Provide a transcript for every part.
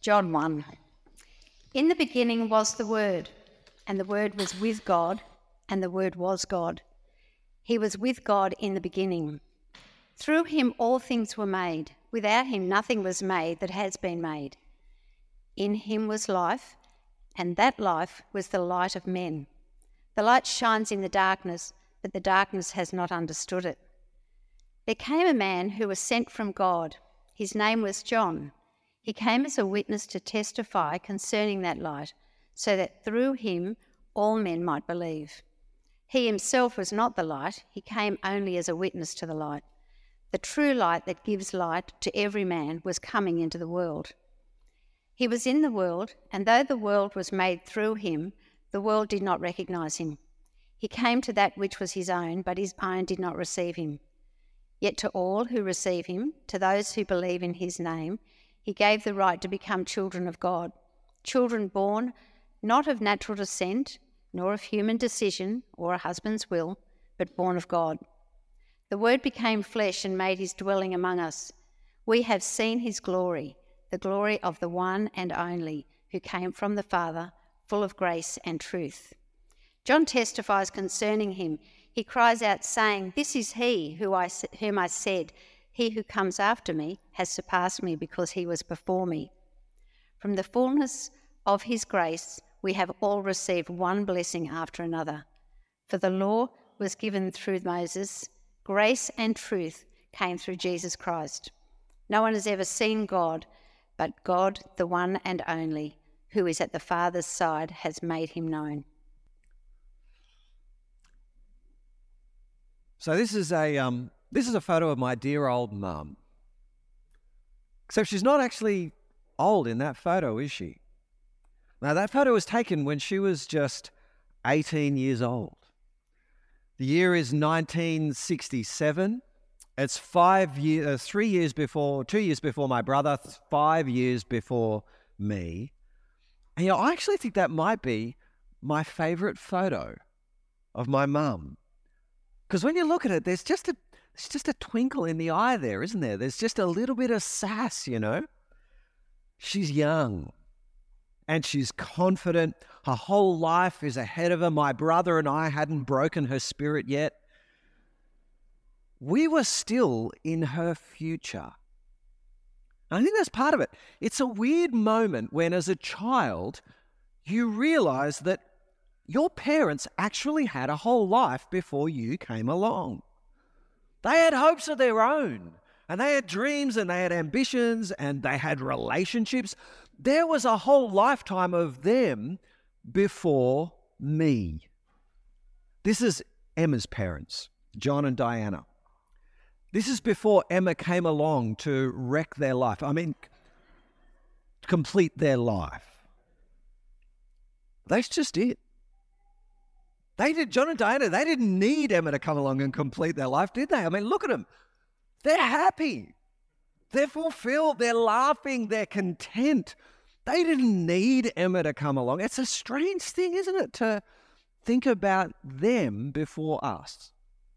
John 1. In the beginning was the Word, and the Word was with God, and the Word was God. He was with God in the beginning. Through him all things were made. Without him nothing was made that has been made. In him was life, and that life was the light of men. The light shines in the darkness, but the darkness has not understood it. There came a man who was sent from God. His name was John. He came as a witness to testify concerning that light, so that through him all men might believe. He himself was not the light. He came only as a witness to the light. The true light that gives light to every man was coming into the world. He was in the world, and though the world was made through him, the world did not recognize him. He came to that which was his own, but his own did not receive him. Yet to all who receive him, to those who believe in his name, he gave the right to become children of God, children born not of natural descent, nor of human decision or a husband's will, but born of God. The Word became flesh and made his dwelling among us. We have seen his glory, the glory of the one and only, who came from the Father, full of grace and truth. John testifies concerning him. He cries out, saying, "This is he whom I said, he who comes after me has surpassed me because he was before me." From the fullness of his grace, we have all received one blessing after another. For the law was given through Moses, grace and truth came through Jesus Christ. No one has ever seen God, but God, the one and only, who is at the Father's side, has made him known. So this is a photo of my dear old mum. Except she's not actually old in that photo, is she? Now, that photo was taken when she was just 18 years old. The year is 1967. It's 2 years before my brother, 5 years before me. And I actually think that might be my favourite photo of my mum. Because when you look at it, there's just a twinkle in the eye there, isn't there? There's just a little bit of sass, She's young and she's confident. Her whole life is ahead of her. My brother and I hadn't broken her spirit yet. We were still in her future. And I think that's part of it. It's a weird moment when, as a child, you realise that your parents actually had a whole life before you came along. They had hopes of their own, and they had dreams, and they had ambitions, and they had relationships. There was a whole lifetime of them before me. This is Emma's parents, John and Diana. This is before Emma came along to wreck their life. Complete their life. That's just it. John and Diana, they didn't need Emma to come along and complete their life, did they? Look at them. They're happy. They're fulfilled. They're laughing. They're content. They didn't need Emma to come along. It's a strange thing, isn't it, to think about them before us?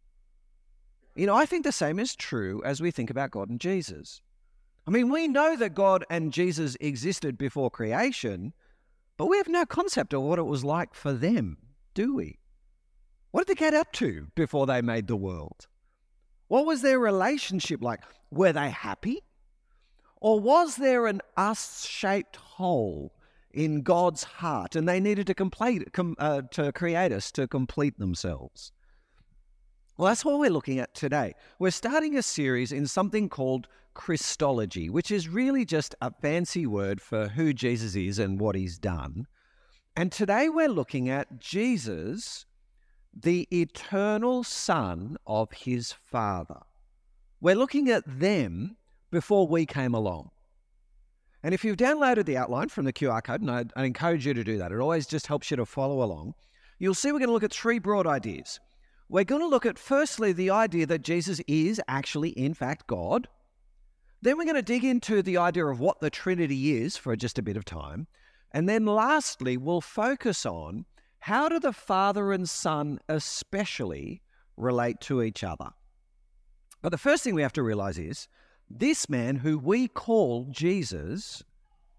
I think the same is true as we think about God and Jesus. We know that God and Jesus existed before creation, but we have no concept of what it was like for them, do we? What did they get up to before they made the world? What was their relationship like? Were they happy? Or was there an us-shaped hole in God's heart and they needed to create us to complete themselves? Well, that's what we're looking at today. We're starting a series in something called Christology, which is really just a fancy word for who Jesus is and what he's done. And today we're looking at Jesus, the eternal Son of his Father. We're looking at them before we came along. And if you've downloaded the outline from the QR code, and I encourage you to do that, it always just helps you to follow along, you'll see we're going to look at three broad ideas. We're going to look at, firstly, the idea that Jesus is actually, in fact, God. Then we're going to dig into the idea of what the Trinity is for just a bit of time. And then lastly, we'll focus on how do the Father and Son especially relate to each other. But the first thing we have to realize is this man who we call Jesus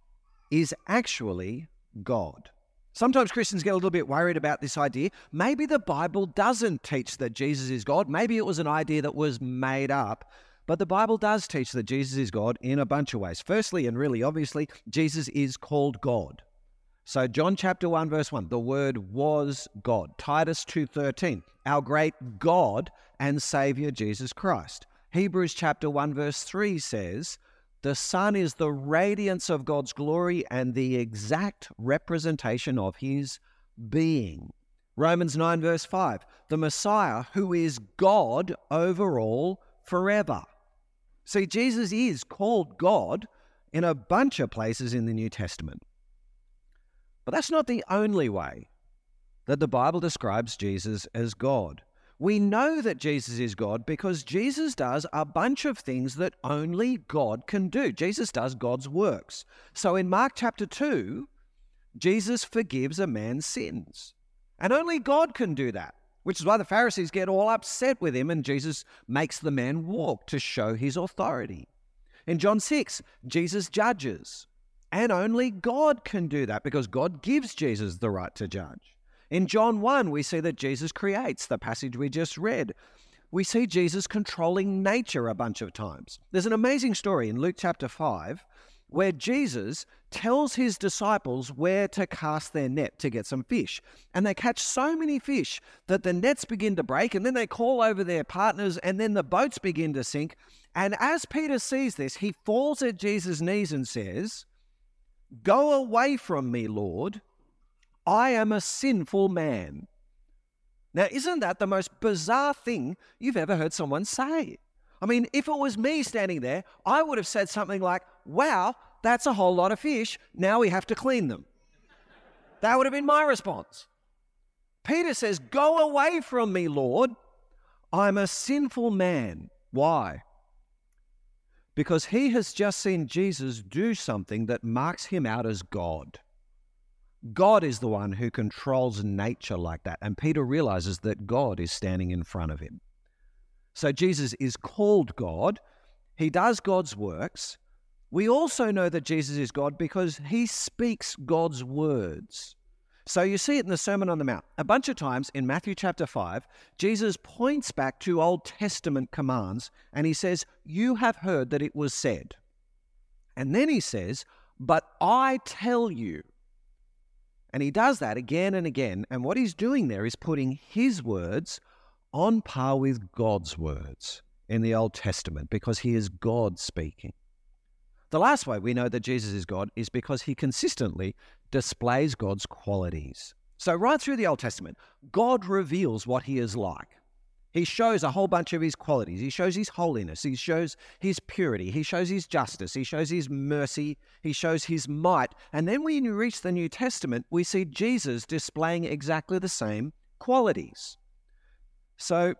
is actually God. Sometimes Christians get a little bit worried about this idea. Maybe the Bible doesn't teach that Jesus is God. Maybe it was an idea that was made up. But the Bible does teach that Jesus is God in a bunch of ways. Firstly, and really obviously, Jesus is called God. So John chapter 1, verse 1, the Word was God. Titus 2:13, our great God and Savior Jesus Christ. Hebrews chapter 1, verse 3 says, the Son is the radiance of God's glory and the exact representation of his being. Romans 9, verse 5, the Messiah who is God over all forever. See, Jesus is called God in a bunch of places in the New Testament. But that's not the only way that the Bible describes Jesus as God. We know that Jesus is God because Jesus does a bunch of things that only God can do. Jesus does God's works. So in Mark chapter 2, Jesus forgives a man's sins. And only God can do that, which is why the Pharisees get all upset with him and Jesus makes the man walk to show his authority. In John 6, Jesus judges. And only God can do that because God gives Jesus the right to judge. In John 1, we see that Jesus creates, the passage we just read. We see Jesus controlling nature a bunch of times. There's an amazing story in Luke chapter 5 where Jesus tells his disciples where to cast their net to get some fish. And they catch so many fish that the nets begin to break, and then they call over their partners, and then the boats begin to sink. And as Peter sees this, he falls at Jesus' knees and says, "Go away from me, Lord. I am a sinful man." Now, isn't that the most bizarre thing you've ever heard someone say? I mean, if it was me standing there, I would have said something like, "Wow, that's a whole lot of fish. Now we have to clean them." That would have been my response. Peter says, "Go away from me, Lord. I'm a sinful man." Why? Because he has just seen Jesus do something that marks him out as God. God is the one who controls nature like that. And Peter realizes that God is standing in front of him. So Jesus is called God. He does God's works. We also know that Jesus is God because he speaks God's words. So you see it in the Sermon on the Mount. A bunch of times in Matthew chapter 5, Jesus points back to Old Testament commands and he says, "You have heard that it was said." And then he says, "But I tell you." And he does that again and again. And what he's doing there is putting his words on par with God's words in the Old Testament because he is God speaking. The last way we know that Jesus is God is because he consistently displays God's qualities. So right through the Old Testament, God reveals what he is like. He shows a whole bunch of his qualities. He shows his holiness. He shows his purity. He shows his justice. He shows his mercy. He shows his might. And then when you reach the New Testament, we see Jesus displaying exactly the same qualities. So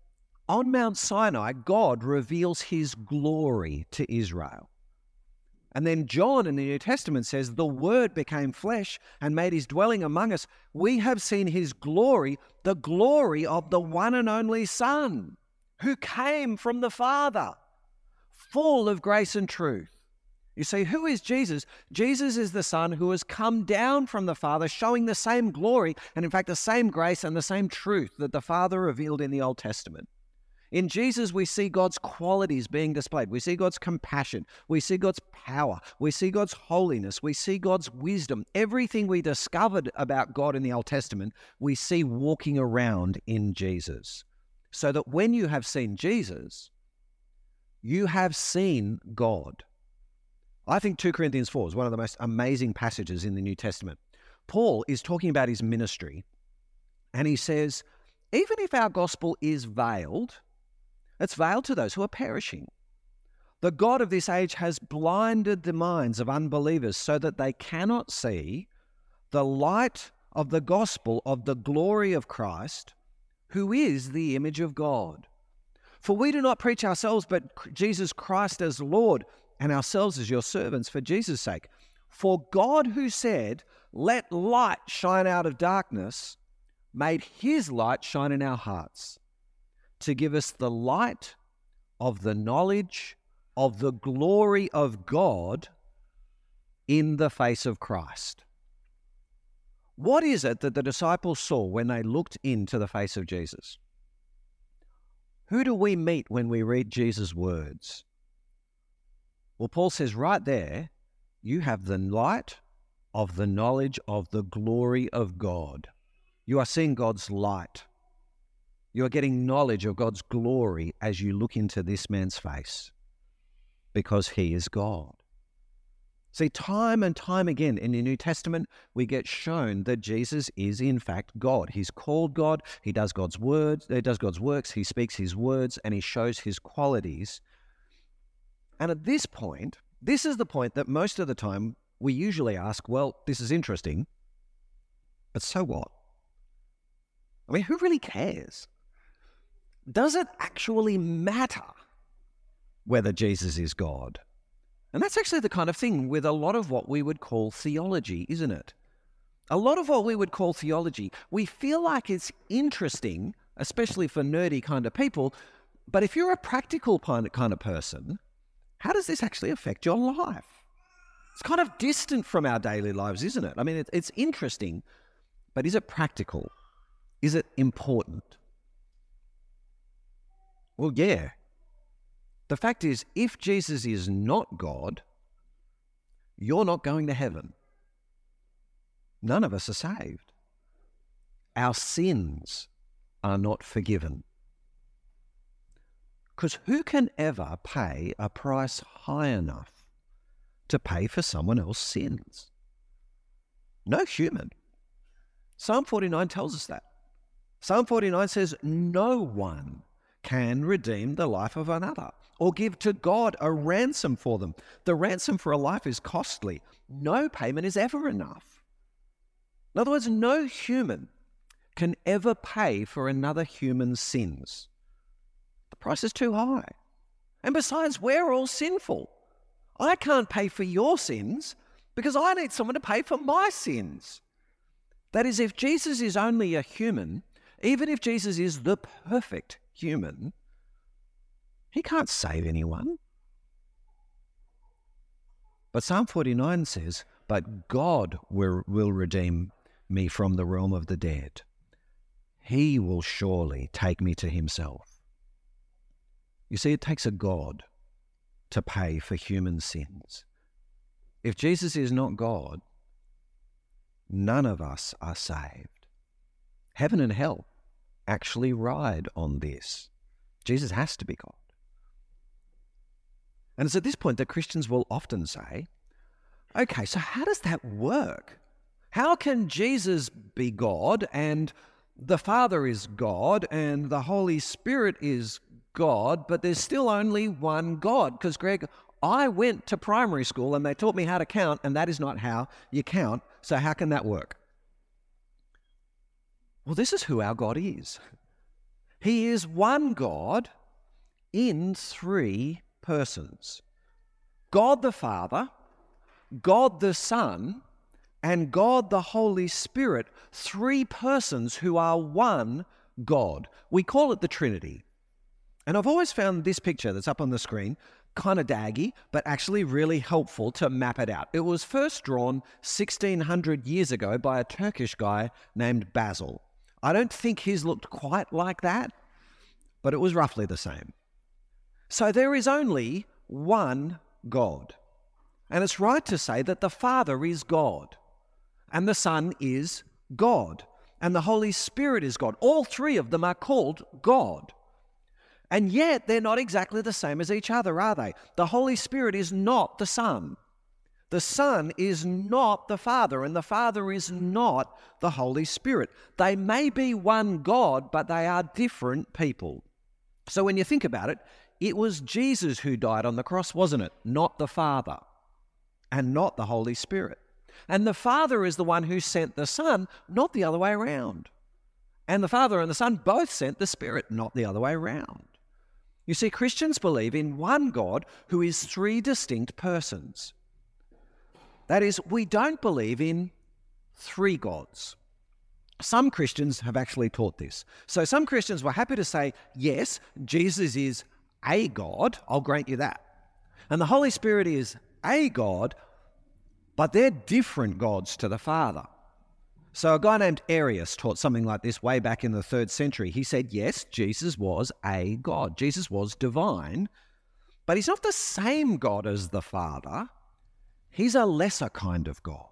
on Mount Sinai, God reveals his glory to Israel. And then John in the New Testament says, "The Word became flesh and made his dwelling among us. We have seen his glory, the glory of the one and only Son, who came from the Father, full of grace and truth." You see, who is Jesus? Jesus is the Son who has come down from the Father, showing the same glory and, in fact, the same grace and the same truth that the Father revealed in the Old Testament. In Jesus, we see God's qualities being displayed. We see God's compassion. We see God's power. We see God's holiness. We see God's wisdom. Everything we discovered about God in the Old Testament, we see walking around in Jesus. So that when you have seen Jesus, you have seen God. I think 2 Corinthians 4 is one of the most amazing passages in the New Testament. Paul is talking about his ministry, and he says, even if our gospel is veiled, it's veiled to those who are perishing. The God of this age has blinded the minds of unbelievers so that they cannot see the light of the gospel of the glory of Christ, who is the image of God. For we do not preach ourselves, but Jesus Christ as Lord, and ourselves as your servants for Jesus' sake. For God, who said, "Let light shine out of darkness," made his light shine in our hearts to give us the light of the knowledge of the glory of God in the face of Christ. What is it that the disciples saw when they looked into the face of Jesus? Who do we meet when we read Jesus' words? Well, Paul says right there, you have the light of the knowledge of the glory of God. You are seeing God's light. You are getting knowledge of God's glory as you look into this man's face, because he is God. See, time and time again in the New Testament, we get shown that Jesus is in fact God. He's called God. He does God's words. He does God's works. He speaks his words, and he shows his qualities. And at this point, this is the point that most of the time we usually ask, well, this is interesting, but so what? I mean, who really cares? Does it actually matter whether Jesus is God? And that's actually the kind of thing with a lot of what we would call theology, isn't it? A lot of what we would call theology, we feel like it's interesting, especially for nerdy kind of people, but if you're a practical kind of person, how does this actually affect your life? It's kind of distant from our daily lives, isn't it? I mean, it's interesting, but is it practical? Is it important? Well, yeah. The fact is, if Jesus is not God, you're not going to heaven. None of us are saved. Our sins are not forgiven. Because who can ever pay a price high enough to pay for someone else's sins? No human. Psalm 49 tells us that. Psalm 49 says, no one can redeem the life of another or give to God a ransom for them. The ransom for a life is costly. No payment is ever enough. In other words, no human can ever pay for another human's sins. The price is too high. And besides, we're all sinful. I can't pay for your sins because I need someone to pay for my sins. That is, if Jesus is only a human, even if Jesus is the perfect human, he can't save anyone. But Psalm 49 says, but God will redeem me from the realm of the dead. He will surely take me to himself. You see, it takes a God to pay for human sins. If Jesus is not God, none of us are saved. Heaven and hell actually ride on this. Jesus has to be God. And it's at this point that Christians will often say, okay, so how does that work? How can Jesus be God and the Father is God and the Holy Spirit is God, but there's still only one God? Because, Greg, I went to primary school and they taught me how to count, and that is not how you count, so how can that work? Well, this is who our God is. He is one God in three persons. God the Father, God the Son, and God the Holy Spirit, three persons who are one God. We call it the Trinity. And I've always found this picture that's up on the screen kind of daggy, but actually really helpful to map it out. It was first drawn 1600 years ago by a Turkish guy named Basil. I don't think his looked quite like that, but it was roughly the same. So there is only one God. And it's right to say that the Father is God, and the Son is God, and the Holy Spirit is God. All three of them are called God. And yet they're not exactly the same as each other, are they? The Holy Spirit is not the Son. The Son is not the Father, and the Father is not the Holy Spirit. They may be one God, but they are different people. So when you think about it, it was Jesus who died on the cross, wasn't it? Not the Father, and not the Holy Spirit. And the Father is the one who sent the Son, not the other way around. And the Father and the Son both sent the Spirit, not the other way around. You see, Christians believe in one God who is three distinct persons. That is, we don't believe in three gods. Some Christians have actually taught this. So some Christians were happy to say, yes, Jesus is a God, I'll grant you that. And the Holy Spirit is a God, but they're different gods to the Father. So a guy named Arius taught something like this way back in the 3rd century. He said, yes, Jesus was a God. Jesus was divine, but he's not the same God as the Father. He's a lesser kind of God.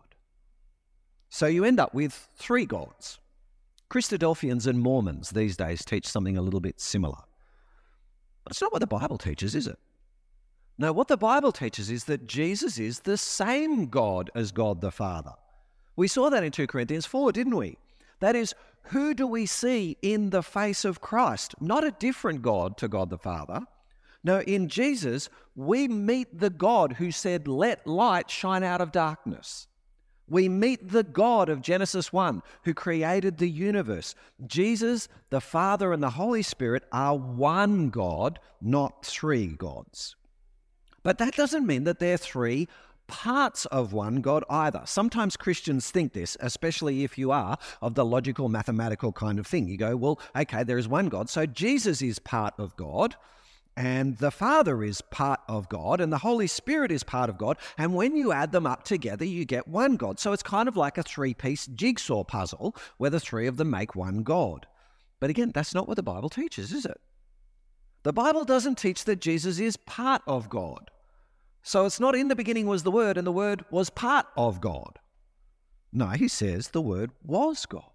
So you end up with 3 gods. Christadelphians and Mormons these days teach something a little bit similar. But it's not what the Bible teaches, is it? No, what the Bible teaches is that Jesus is the same God as God the Father. We saw that in 2 Corinthians 4, didn't we? That is, who do we see in the face of Christ? Not a different God to God the Father. No, in Jesus, we meet the God who said, let light shine out of darkness. We meet the God of Genesis 1 who created the universe. Jesus, the Father, and the Holy Spirit are one God, not 3 gods. But that doesn't mean that they're 3 parts of one God either. Sometimes Christians think this, especially if you are of the logical, mathematical kind of thing. You go, well, okay, there is one God, so Jesus is part of God, and the Father is part of God, and the Holy Spirit is part of God, and when you add them up together, you get one God. So it's kind of like a 3-piece jigsaw puzzle, where the 3 of them make one God. But again, that's not what the Bible teaches, is it? The Bible doesn't teach that Jesus is part of God. So it's not in the beginning was the Word, and the Word was part of God. No, he says the Word was God.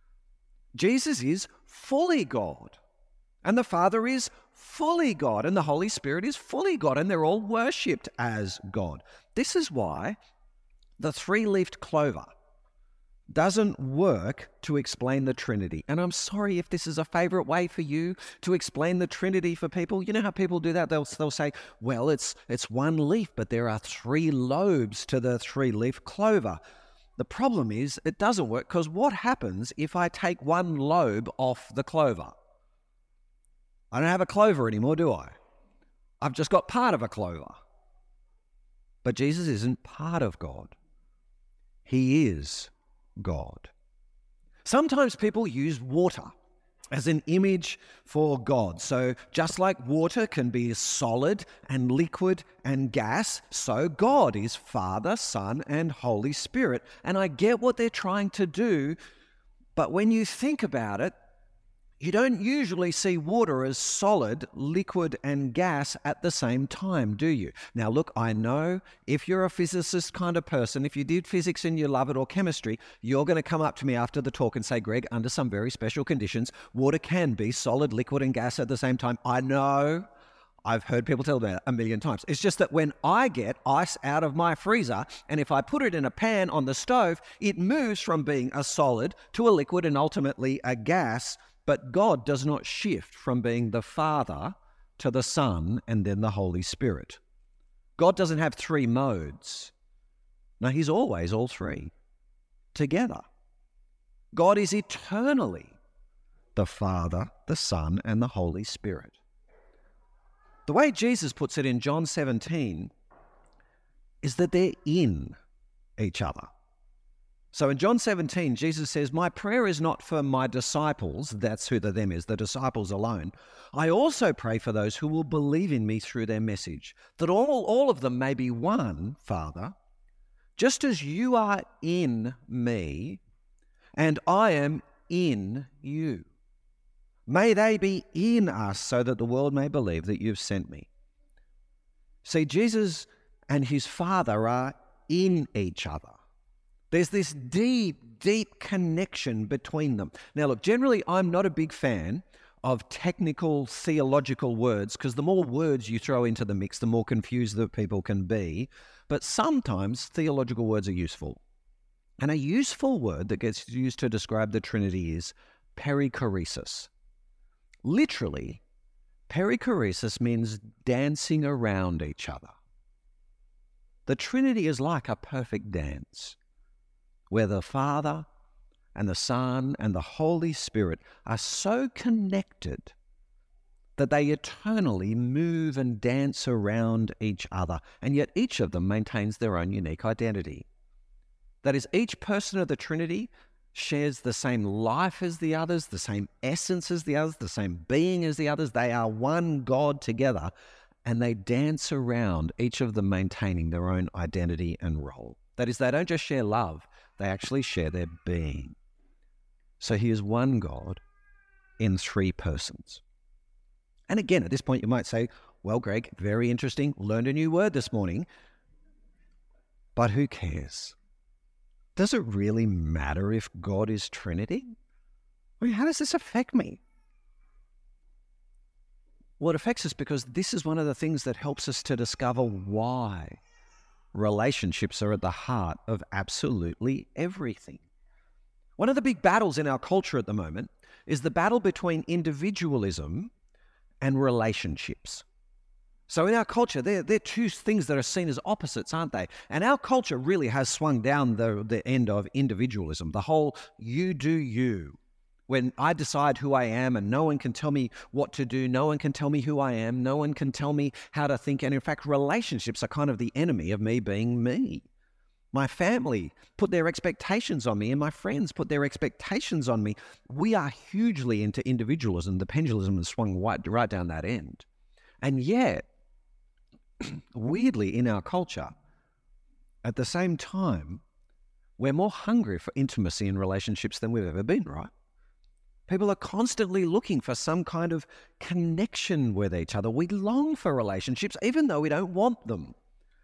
Jesus is fully God, and the Father is fully God, and the Holy Spirit is fully God, and they're all worshipped as God. This is why the 3-leafed clover doesn't work to explain the Trinity. And I'm sorry if this is a favorite way for you to explain the Trinity for people. You know how people do that? They'll say, well, it's one leaf, but there are 3 lobes to the 3-leaf clover. The problem is it doesn't work, because what happens if I take one lobe off the clover? I don't have a clover anymore, do I? I've just got part of a clover. But Jesus isn't part of God. He is God. Sometimes people use water as an image for God. So just like water can be solid and liquid and gas, so God is Father, Son, and Holy Spirit. And I get what they're trying to do, but when you think about it, you don't usually see water as solid, liquid, and gas at the same time, do you? Now, look, I know if you're a physicist kind of person, if you did physics and you love it, or chemistry, you're going to come up to me after the talk and say, Greg, under some very special conditions, water can be solid, liquid, and gas at the same time. I know. I've heard people tell that 1,000,000 times. It's just that when I get ice out of my freezer, and if I put it in a pan on the stove, it moves from being a solid to a liquid and ultimately a gas. But God does not shift from being the Father to the Son and then the Holy Spirit. God doesn't have 3 modes. No, he's always all 3 together. God is eternally the Father, the Son, and the Holy Spirit. The way Jesus puts it in John 17 is that they're in each other. So in John 17, Jesus says, my prayer is not for my disciples, that's who the them is, the disciples alone. I also pray for those who will believe in me through their message, that all of them may be one, Father, just as you are in me and I am in you. May they be in us so that the world may believe that you've sent me. See, Jesus and his Father are in each other. There's this deep, deep connection between them. Now, look, generally, I'm not a big fan of technical theological words, because the more words you throw into the mix, the more confused the people can be. But sometimes theological words are useful. And a useful word that gets used to describe the Trinity is perichoresis. Literally, perichoresis means dancing around each other. The Trinity is like a perfect dance, where the Father and the Son and the Holy Spirit are so connected that they eternally move and dance around each other, and yet each of them maintains their own unique identity. That is, each person of the Trinity shares the same life as the others, the same essence as the others, the same being as the others. They are one God together, and they dance around, each of them maintaining their own identity and role. That is, they don't just share love, they actually share their being. So he is one God in three persons. And again, at this point, you might say, well, Greg, very interesting. Learned a new word this morning. But who cares? Does it really matter if God is Trinity? I mean, how does this affect me? Well, it affects us because this is one of the things that helps us to discover why relationships are at the heart of absolutely everything. One of the big battles in our culture at the moment is the battle between individualism and relationships. So in our culture, they're two things that are seen as opposites, aren't they? And our culture really has swung down the end of individualism, the whole you do you. When I decide who I am and no one can tell me what to do, no one can tell me who I am, no one can tell me how to think. And in fact, relationships are kind of the enemy of me being me. My family put their expectations on me and my friends put their expectations on me. We are hugely into individualism. The pendulum has swung right down that end. And yet, weirdly in our culture, at the same time, we're more hungry for intimacy in relationships than we've ever been, right? People are constantly looking for some kind of connection with each other. We long for relationships even though we don't want them.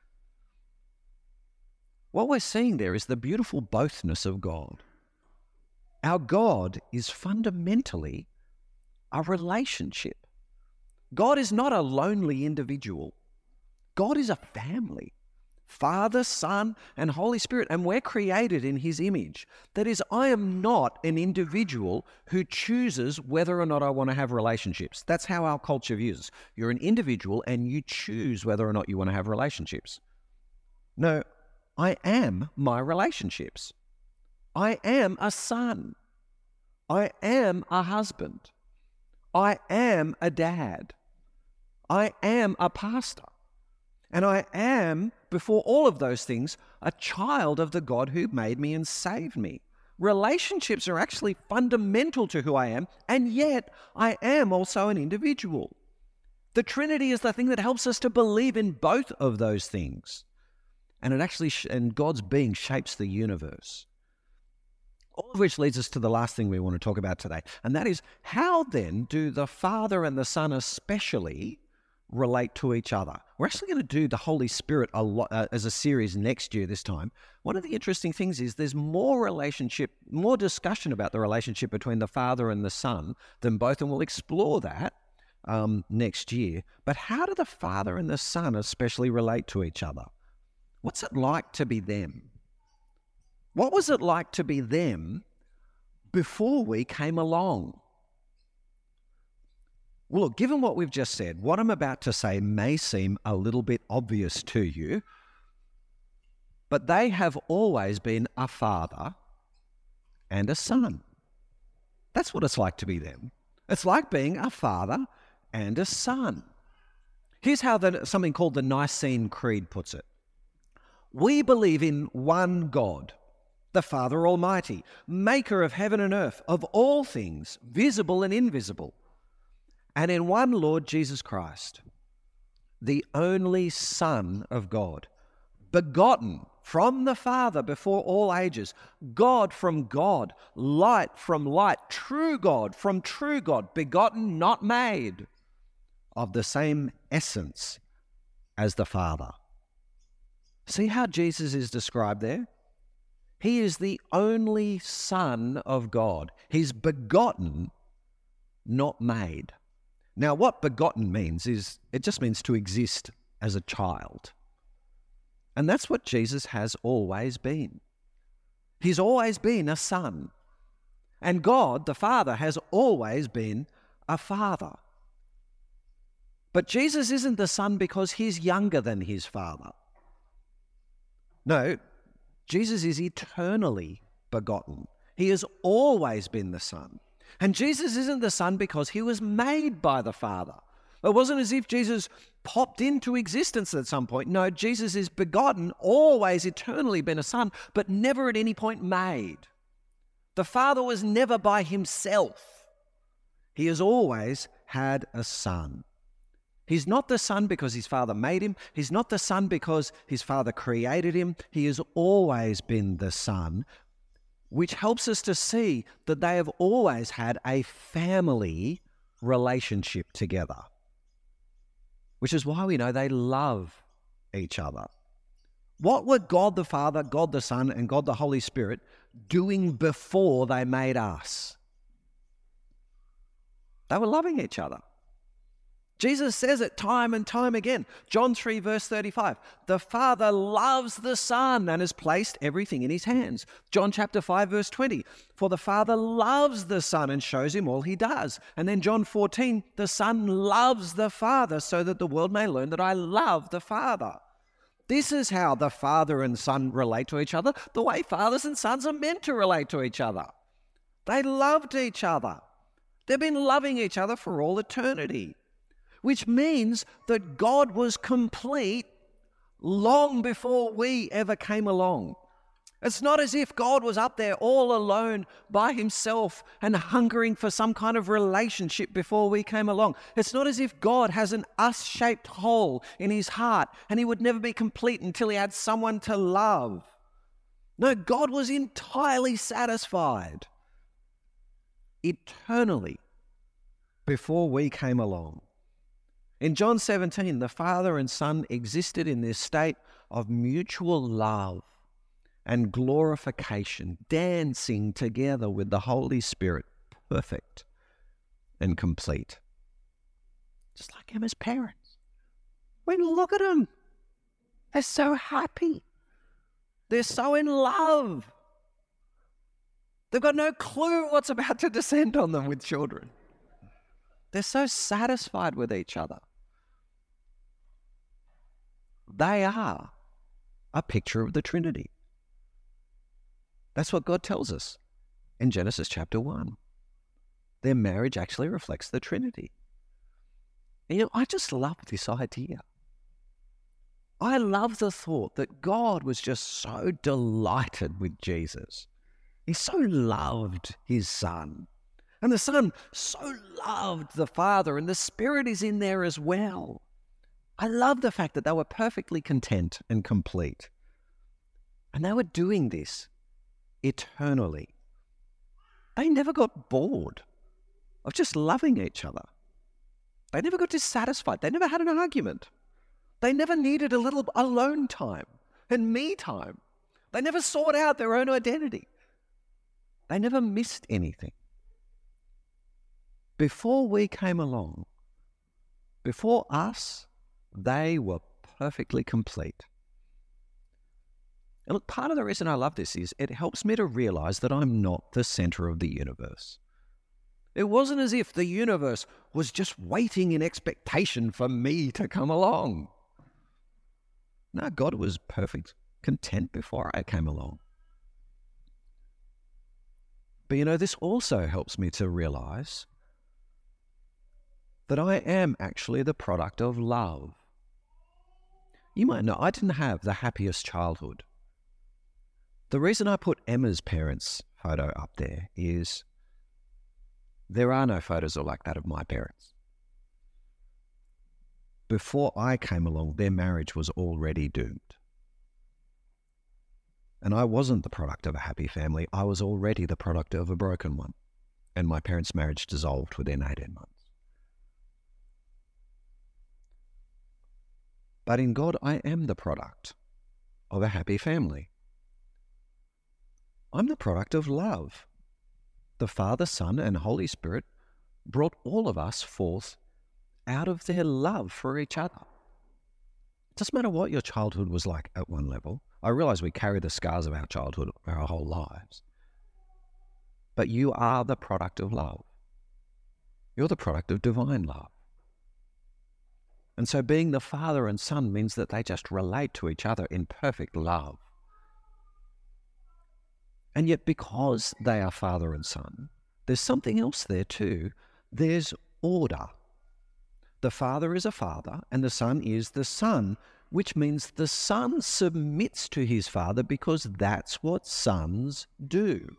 What we're seeing there is the beautiful bothness of God. Our God is fundamentally a relationship. God is not a lonely individual. God is a family. Father, Son, and Holy Spirit, and we're created in His image. That is, I am not an individual who chooses whether or not I want to have relationships. That's how our culture views. You're an individual and you choose whether or not you want to have relationships. No, I am my relationships. I am a son. I am a husband. I am a dad. I am a pastor. And I am, before all of those things, a child of the God who made me and saved me. Relationships are actually fundamental to who I am, and yet I am also an individual. The Trinity is the thing that helps us to believe in both of those things. And it actually, and God's being shapes the universe. All of which leads us to the last thing we want to talk about today, and that is, how then do the Father and the Son especially relate to each other? We're actually going to do the Holy Spirit a lot as a series next year this time. One of the interesting things is there's more discussion about the relationship between the Father and the Son than both, and we'll explore that next year. But how do the Father and the Son especially relate to each other? What's it like to be them? What was it like to be them before we came along? Well, look, given what we've just said, what I'm about to say may seem a little bit obvious to you, but they have always been a father and a son. That's what it's like to be them. It's like being a father and a son. Here's how something called the Nicene Creed puts it. We believe in one God, the Father Almighty, maker of heaven and earth, of all things, visible and invisible, and in one Lord Jesus Christ, the only Son of God, begotten from the Father before all ages, God from God, light from light, true God from true God, begotten, not made, of the same essence as the Father. See how Jesus is described there? He is the only Son of God. He's begotten, not made. Now, what begotten means is, it just means to exist as a child. And that's what Jesus has always been. He's always been a son. And God, the Father, has always been a father. But Jesus isn't the son because he's younger than his Father. No, Jesus is eternally begotten. He has always been the Son. And Jesus isn't the Son because he was made by the Father. It wasn't as if Jesus popped into existence at some point. No, Jesus is begotten, always eternally been a Son, but never at any point made. The Father was never by himself. He has always had a Son. He's not the Son because his Father made him. He's not the Son because his Father created him. He has always been the Son, which helps us to see that they have always had a family relationship together, which is why we know they love each other. What were God the Father, God the Son, and God the Holy Spirit doing before they made us? They were loving each other. Jesus says it time and time again. John 3 verse 35, the Father loves the Son and has placed everything in his hands. John chapter 5 verse 20, for the Father loves the Son and shows him all he does. And then John 14, the Son loves the Father so that the world may learn that I love the Father. This is how the Father and Son relate to each other, the way fathers and sons are meant to relate to each other. They loved each other. They've been loving each other for all eternity, which means that God was complete long before we ever came along. It's not as if God was up there all alone by himself and hungering for some kind of relationship before we came along. It's not as if God has an us-shaped hole in his heart and he would never be complete until he had someone to love. No, God was entirely satisfied eternally before we came along. In John 17, the Father and Son existed in this state of mutual love and glorification, dancing together with the Holy Spirit, perfect and complete. Just like Emma's parents. I mean, look at them. They're so happy. They're so in love. They've got no clue what's about to descend on them with children. They're so satisfied with each other. They are a picture of the Trinity. That's what God tells us in Genesis chapter 1. Their marriage actually reflects the Trinity. And, I just love this idea. I love the thought that God was just so delighted with Jesus. He so loved his Son. And the Son so loved the Father, and the Spirit is in there as well. I love the fact that they were perfectly content and complete. And they were doing this eternally. They never got bored of just loving each other. They never got dissatisfied. They never had an argument. They never needed a little alone time and me time. They never sought out their own identity. They never missed anything. Before we came along, before us, they were perfectly complete. And look, part of the reason I love this is it helps me to realize that I'm not the center of the universe. It wasn't as if the universe was just waiting in expectation for me to come along. No, God was perfect, content before I came along. But this also helps me to realize that I am actually the product of love. You might know I didn't have the happiest childhood. The reason I put Emma's parents' photo up there is there are no photos like that of my parents. Before I came along, their marriage was already doomed. And I wasn't the product of a happy family. I was already the product of a broken one. And my parents' marriage dissolved within 18 months. But in God, I am the product of a happy family. I'm the product of love. The Father, Son, and Holy Spirit brought all of us forth out of their love for each other. It doesn't matter what your childhood was like at one level. I realize we carry the scars of our childhood our whole lives. But you are the product of love. You're the product of divine love. And so being the Father and Son means that they just relate to each other in perfect love. And yet because they are Father and Son, there's something else there too. There's order. The Father is a Father and the Son is the Son, which means the Son submits to his Father because that's what sons do.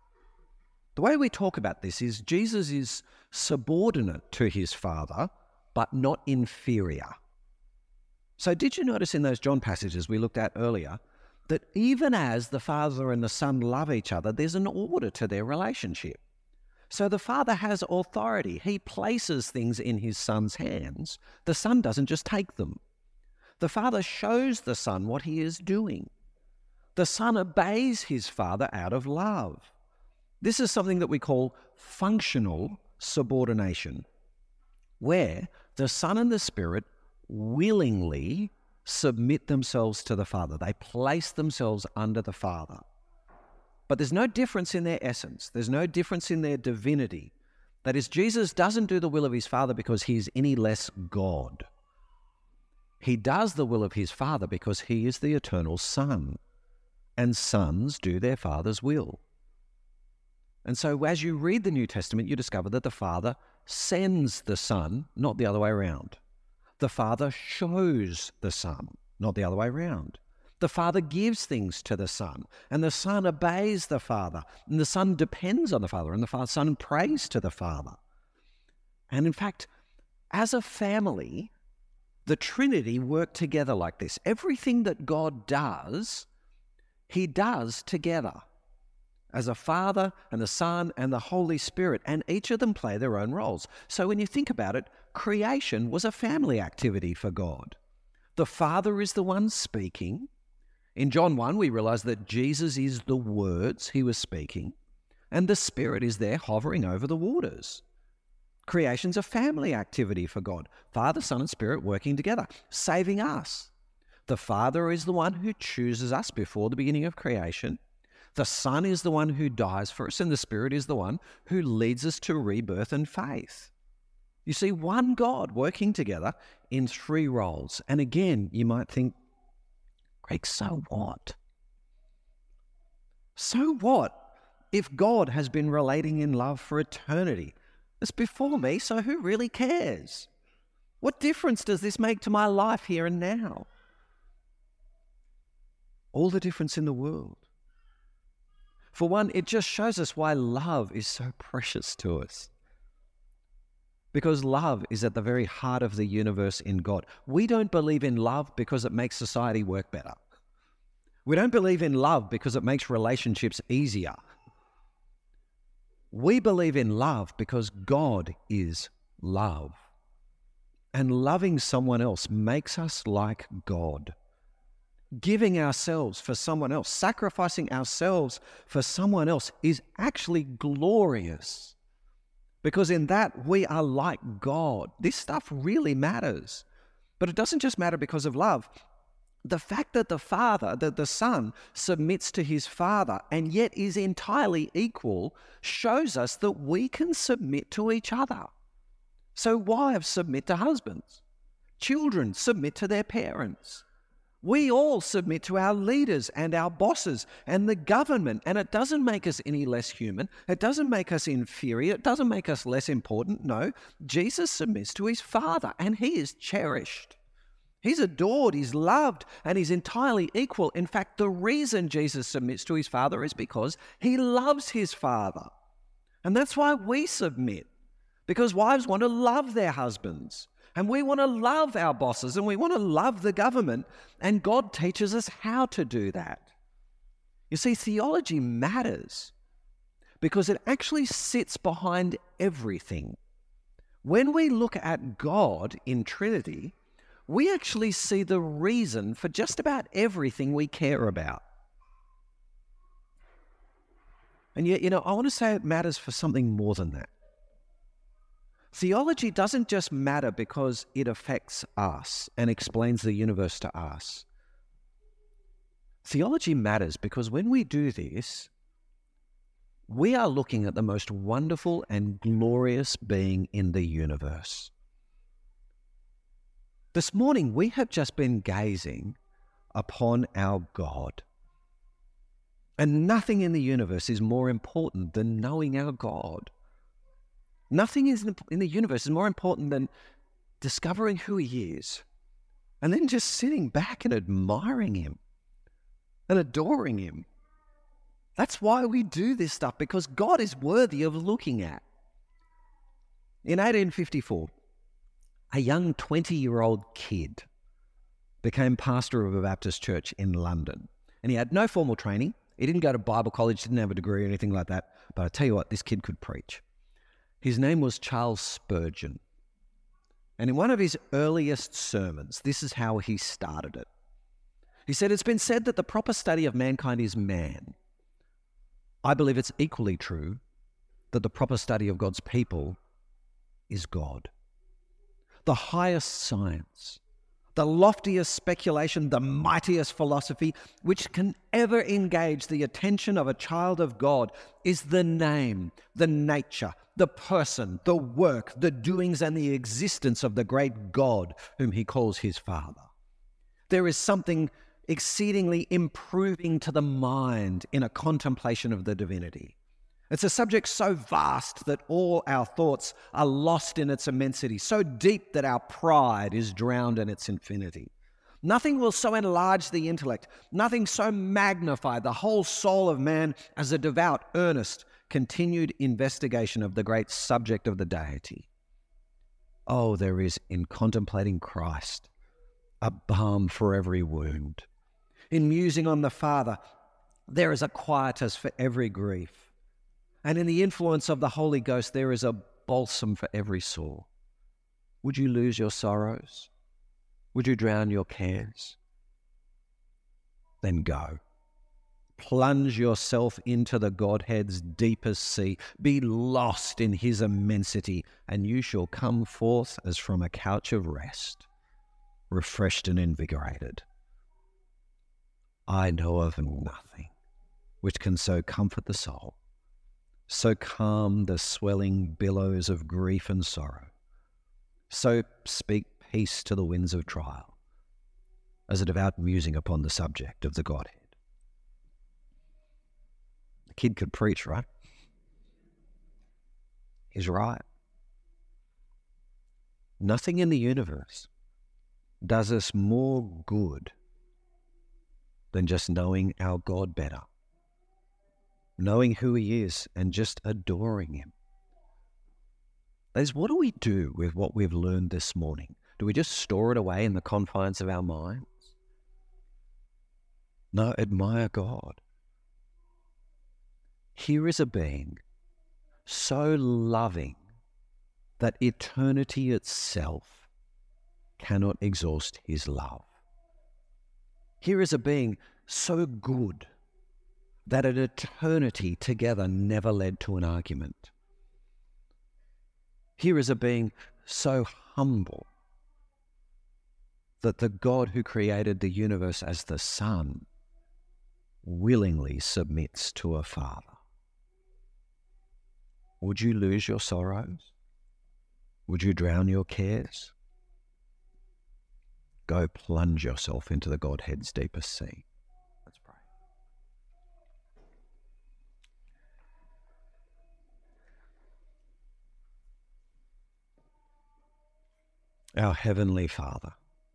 The way we talk about this is Jesus is subordinate to his Father but not inferior. So did you notice in those John passages we looked at earlier that even as the Father and the Son love each other, there's an order to their relationship? So the Father has authority. He places things in his Son's hands. The Son doesn't just take them. The Father shows the Son what he is doing. The Son obeys his Father out of love. This is something that we call functional subordination, where the Son and the Spirit willingly submit themselves to the Father. They place themselves under the Father. But there's no difference in their essence. There's no difference in their divinity. That is, Jesus doesn't do the will of his Father because he's any less God. He does the will of his Father because he is the eternal Son, and sons do their Father's will. And so as you read the New Testament, you discover that the Father sends the Son, not the other way around. The Father shows the Son, not the other way around. The Father gives things to the Son, and the Son obeys the Father, and the Son depends on the Father, and the Son prays to the Father. And in fact, as a family, the Trinity work together like this. Everything that God does, he does together as a Father and the Son and the Holy Spirit, and each of them play their own roles. So when you think about it, creation was a family activity for God. The Father is the one speaking. In John 1, we realize that Jesus is the words he was speaking, and the Spirit is there hovering over the waters. Creation's a family activity for God. Father, Son, and Spirit working together, saving us. The Father is the one who chooses us before the beginning of creation. The Son is the one who dies for us, and the Spirit is the one who leads us to rebirth and faith. You see, one God working together in three roles. And again, you might think, Greg, so what? So what if God has been relating in love for eternity? It's before me, so who really cares? What difference does this make to my life here and now? All the difference in the world. For one, it just shows us why love is so precious to us. Because love is at the very heart of the universe in God. We don't believe in love because it makes society work better. We don't believe in love because it makes relationships easier. We believe in love because God is love. And loving someone else makes us like God. Giving ourselves for someone else, sacrificing ourselves for someone else is actually glorious. Because in that we are like God. This stuff really matters. But it doesn't just matter because of love. The fact that the Son submits to his Father and yet is entirely equal shows us that we can submit to each other. So wives submit to husbands. Children submit to their parents. We all submit to our leaders and our bosses and the government, and it doesn't make us any less human. It doesn't make us inferior. It doesn't make us less important. No, Jesus submits to his Father, and he is cherished. He's adored, he's loved, and he's entirely equal. In fact, the reason Jesus submits to his Father is because he loves his Father. And that's why we submit, because wives want to love their husbands. And we want to love our bosses, and we want to love the government, and God teaches us how to do that. You see, theology matters because it actually sits behind everything. When we look at God in Trinity, we actually see the reason for just about everything we care about. And yet, I want to say it matters for something more than that. Theology doesn't just matter because it affects us and explains the universe to us. Theology matters because when we do this, we are looking at the most wonderful and glorious being in the universe. This morning, we have just been gazing upon our God. And nothing in the universe is more important than knowing our God. Nothing in the universe is more important than discovering who he is and then just sitting back and admiring him and adoring him. That's why we do this stuff, because God is worthy of looking at. In 1854, a young 20-year-old kid became pastor of a Baptist church in London. And he had no formal training. He didn't go to Bible college, didn't have a degree or anything like that. But I tell you what, this kid could preach. His name was Charles Spurgeon. And in one of his earliest sermons, this is how he started it. He said, "It's been said that the proper study of mankind is man. I believe it's equally true that the proper study of God's people is God. The highest science, the loftiest speculation, the mightiest philosophy which can ever engage the attention of a child of God is the name, the nature, the person, the work, the doings, and the existence of the great God whom he calls his Father. There is something exceedingly improving to the mind in a contemplation of the divinity. It's a subject so vast that all our thoughts are lost in its immensity, so deep that our pride is drowned in its infinity. Nothing will so enlarge the intellect, nothing so magnify the whole soul of man as a devout, earnest, continued investigation of the great subject of the deity. Oh, there is in contemplating Christ a balm for every wound. In musing on the Father, there is a quietus for every grief. And in the influence of the Holy Ghost, there is a balsam for every sore. Would you lose your sorrows? Would you drown your cares? Then go. Plunge yourself into the Godhead's deepest sea. Be lost in his immensity, and you shall come forth as from a couch of rest, refreshed and invigorated. I know of nothing which can so comfort the soul, so calm the swelling billows of grief and sorrow, so speak peace to the winds of trial, as a devout musing upon the subject of the Godhead." The kid could preach, right? He's right. Nothing in the universe does us more good than just knowing our God better. Knowing who he is and just adoring him. That is, what do we do with what we've learned this morning? Do we just store it away in the confines of our minds? No, admire God. Here is a being so loving that eternity itself cannot exhaust his love. Here is a being so good that an eternity together never led to an argument. Here is a being so humble that the God who created the universe as the Son willingly submits to a Father. Would you lose your sorrows? Would you drown your cares? Go plunge yourself into the Godhead's deepest sea. Let's pray. Our Heavenly Father,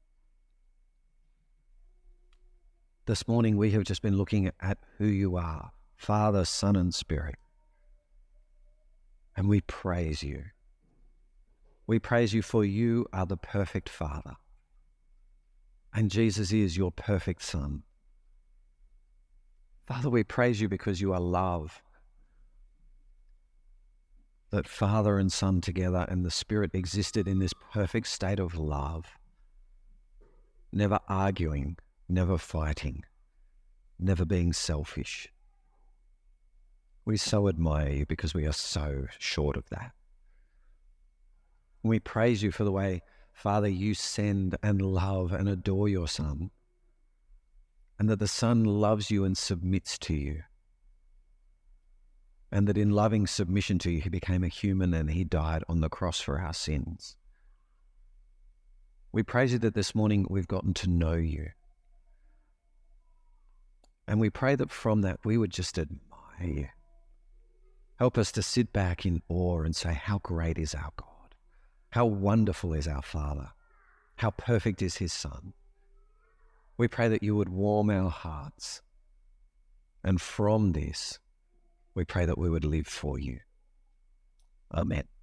this morning we have just been looking at who you are, Father, Son, and Spirit. And we praise you. We praise you for you are the perfect Father. And Jesus is your perfect Son. Father, we praise you because you are love. That Father and Son together and the Spirit existed in this perfect state of love. Never arguing, never fighting, never being selfish. We so admire you because we are so short of that. We praise you for the way, Father, you send and love and adore your Son, and that the Son loves you and submits to you, and that in loving submission to you, he became a human and he died on the cross for our sins. We praise you that this morning we've gotten to know you. And we pray that from that we would just admire you. Help us to sit back in awe and say, how great is our God? How wonderful is our Father? How perfect is his Son? We pray that you would warm our hearts. And from this, we pray that we would live for you. Amen.